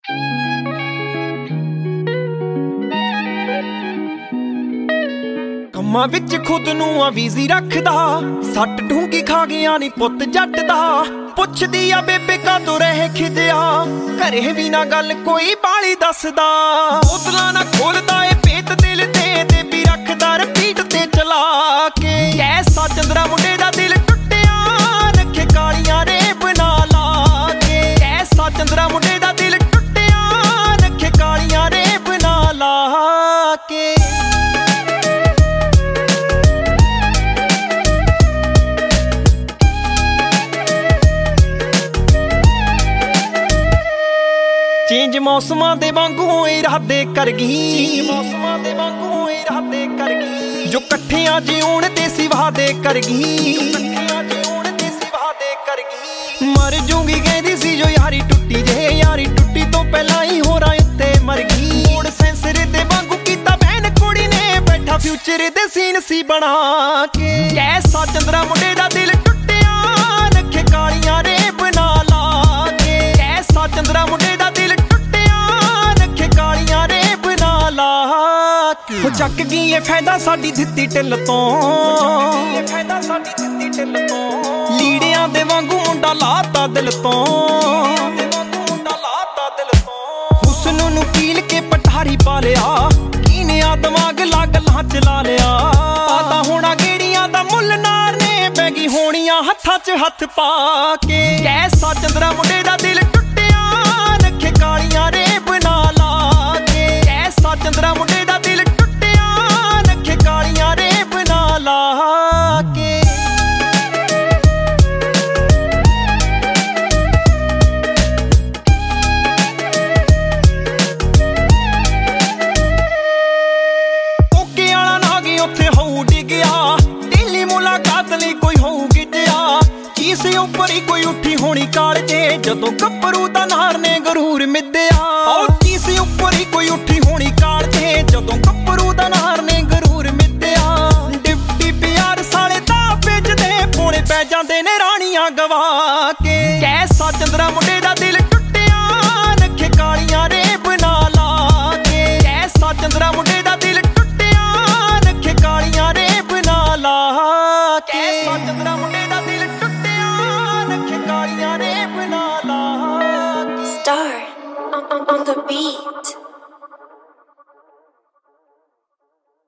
ਕੰਮਾਂ ਵਿੱਚ ਖੁਦ ਨੂੰ ਆ ਬਿਜ਼ੀ ਰੱਖਦਾ, ਸੱਟ ਢੂੰਗੀ ਖਾ ਗਿਆ ਨੀ ਪੁੱਤ ਜੱਟ ਦਾ। ਪੁੱਛਦੀ ਆ ਬੇਬੇ ਕਾਤੋਂ ਰਹਿ ਖਿਜਿਆ, ਘਰੇ ਵੀ ਨਾ ਗੱਲ ਕੋਈ ਬਾਲੀ ਦੱਸਦਾ। ਬੋਤਲਾਂ ਨਾ ਖੋਲਦਾ ਏ ਪੇਟ ਦਿਲ ਤੇ ਵੀ ਰੱਖਦਾ ਰਿਪੀਟ ਤੇ ਚਲਾ ਕੇ। ਕੈਸਾ ਚੰਦਰਾ ਮੁੰਡੇ ਦਾ ਦਿਲ ਟੁੱਟਿਆ, ਰੱਖੇ ਕਾਲੀਆਂ ਰੇਬ ਨਾ ਲਾ ਕੇ। ਕੈਸਾ ਚੰਦਰਾ ਮੁੰਡੇ ਦਾ ਦਿਲ ਟੁੱਟਿਆ, ਰੱਖੇ ਕਾਲੀਆਂ ਰੇਬ ਨਾ ਲਾ ਕੇ। ਚੇਂਜ ਮੌਸਮਾਂ ਦੇ ਵਾਂਗੂ ਇਰਾਦੇ ਕਰ ਗਈ, ਮੌਸਮਾਂ ਦੇ ਵਾਂਗੂ ਇਰਾਦੇ ਕਰ ਗਈ। ਜੋ ਇਕੱਠਿਆਂ ਜਿਉਣ ਤੇ ਸੀ ਵਾਦੇ ਕਰ ਗਈ, ਇਕੱਠਿਆਂ ਜਿਉਣ ਤੇ ਸੀ ਵਾਦੇ ਕਰ ਗਈ। ਮਰ ਜੂਗੀ ਕਹਿੰਦੀ ਸੀ ਜੋ ਯਾਰੀ ਟੁੱਟੀ ਜੇ, ਯਾਰੀ ਟੁੱਟੀ ਤੋਂ ਪਹਿਲਾਂ ਹੀ ਹੋਰਾਂ ਉੱਤੇ ਮਰ ਗਈ। ਮੋੜ ਸੈਂਸਰ ਦੇ ਵਾਂਗੂ ਕੀਤਾ ਬੈਨ ਕੁੜੀ ਨੇ, ਬੈਠਾ ਫਿਊਚਰ ਦੇ ਸੀਨ ਸੀ ਬਣਾ ਕੇ। ਕੈਸਾ ਚੰਦਰਾ ਮੁੰਡੇ ਦਾ ਦਿਲ ਟੁੱਟਿਆ, ਰੱਖੇ ਕਾਲੀਆਂ ਰੇਬ ਨਾ ਲਾ ਕੇ। ਕੈਸਾ ਚੰਦਰਾ ਮੁੰਡੇ ਦਾ ਦਿਲ ਹੋ ਚੱਕ ਗਈ ਏ ਫਾਇਦਾ ਸਾਡੀ ਦਿੱਤੀ ਢਿੱਲ ਤੋਂ, ਲੀੜਿਆਂ ਦੇ ਵਾਂਗੂ ਮੁੰਡਾ ਲਾਤਾ ਦਿਲ ਤੋਂ। ਹੁਸਨ ਨੂੰ ਕੀਲ ਕੇ ਪਠਾਰੀ ਪਾ ਲਿਆ, ਕੀਨਿਆ ਦਿਮਾਗ ਲਾ ਗੱਲਾਂ ਚਲਾ ਲਿਆ। ਪਤਾ ਹੋਣਾ ਗੇੜੀਆਂ ਦਾ ਮੁੱਲ ਨਾਰ ਨੇ, ਪੈ ਗਈ ਹੋਣੀਆਂ ਹੱਥਾਂ 'ਚ ਹੱਥ ਪਾ ਕੇ। ਕੈਸਾ ਚੰਦਰਾ ਮੁੰਡੇ ਦਾ ਦਿਲ ਟੁੱਟਿਆ, ਰੱਖੇ ਕਾਲੀਆਂ ਰੇਬ ਨਾ ਲਾ ਕੇ। ਕੈਸਾ ਚੰਦਰਾ ਮੁੰਡੇ ਦਾ ਦਿਲ ਕਾਲੀਆਂ ਰੇਬ ਨਾ ਲਾ ਕੇ। ਕੋਕੇ ਵਾਲਾ ਨਾ ਗਈ ਉੱਥੇ ਹੋਊ ਡਿੱਗਿਆ, ਦਿੱਲੀ ਮੁਲਾਕਾਤ ਲਈ ਕੋਈ ਹੋਊ ਗਿੱਜਿਆ। ਚੀਸ ਉੱਪਰ ਹੀ ਕੋਈ ਉੱਠੀ ਹੋਣੀ ਕਾਲਜੇ, ਜਦੋਂ ਗੱਭਰੂ ਦਾ ਨਾਰ ਨੇ ਗਰੂਰ ਮਿੱਧਿਆ। ਉਹ ਚੀਸ ਉੱਪਰ ਹੀ ਕੋਈ ਉੱਠੀ ਹੋਣੀ ਕਾਲਜੇ, ਜਦੋਂ ਗੱਭਰੂ ਦਾ ਨਾਰ ਨੇ ਪੈ ਜਾਂਦੇ ਨੇ ਰਾਣੀਆਂ ਗਵਾ ਕੇ। ਕੈਸਾ ਚੰਦਰਾ ਮੁੰਡੇ ਦਾ ਦਿਲ ਟੁੱਟਿਆ, ਰੱਖੇ ਕਾਲੀਆਂ ਰੇਬ ਨਾ ਲਾ ਕੇ। ਕੈਸਾ ਚੰਦਰਾ ਮੁੰਡੇ ਦਾ ਦਿਲ ਟੁੱਟਿਆ, ਰੱਖੇ ਕਾਲੀਆਂ ਰੇਬ ਨਾ ਲਾ ਕੇ। ਕੈਸਾ ਚੰਦਰਾ ਮੁੰਡੇ ਦਾ ਦਿਲ ਟੁੱਟਿਆ, ਰੱਖੇ ਕਾਲੀਆਂ ਰੇਬ ਨਾ ਲਾ ਕੇ। Star on the beat.